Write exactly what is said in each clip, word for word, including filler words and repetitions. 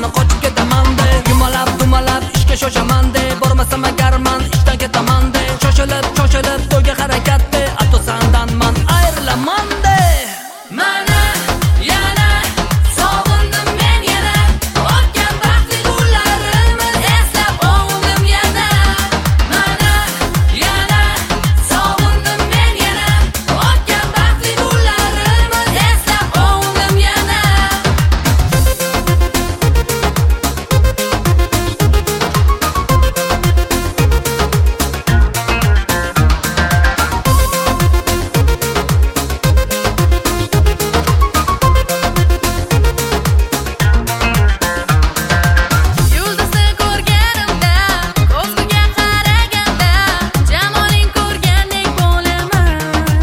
mani qochib ketaman de. Yumalab dumalab ishga shoshaman de. Bormasam agar men ishdan ketaman de. Shoshilib shoshilib to'yga harakat de. Ato sandan men ayrilaman de. Mana yana sog'indim men yana. O'tgan baxtli kunlarimni eslab o'g'lim yana. Mana yana sog'indim men yana. O'tgan baxtli kunlarimni eslab o'g'lim yana. Yulduzni ko'rganimda, ko'zguga qaraganda, jamoling ko'rgandek bo'laman.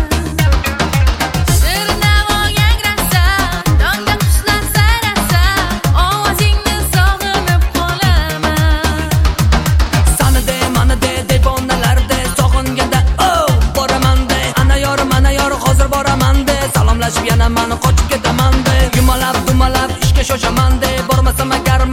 Shirin havo yangrasa, tongda qushlar sayrasa, ovozingni sog'inib qolaman. Sani de, mani de, devonalarda sog'inganda oh boraman de. Ana yorim, ana yor hozir boraman de. Salomlashib yana mani qochib ketaman de. Yumalab dumalab ishga shoshaman de. Bormasam agar